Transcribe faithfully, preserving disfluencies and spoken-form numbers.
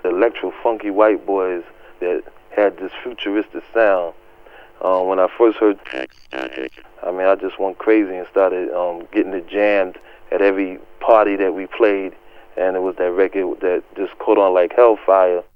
the electro funky white boys that had this futuristic sound. Um, when I first heard, I mean, I just went crazy and started um, getting it jammed at every party that we played, and it was that record that just caught on like hellfire.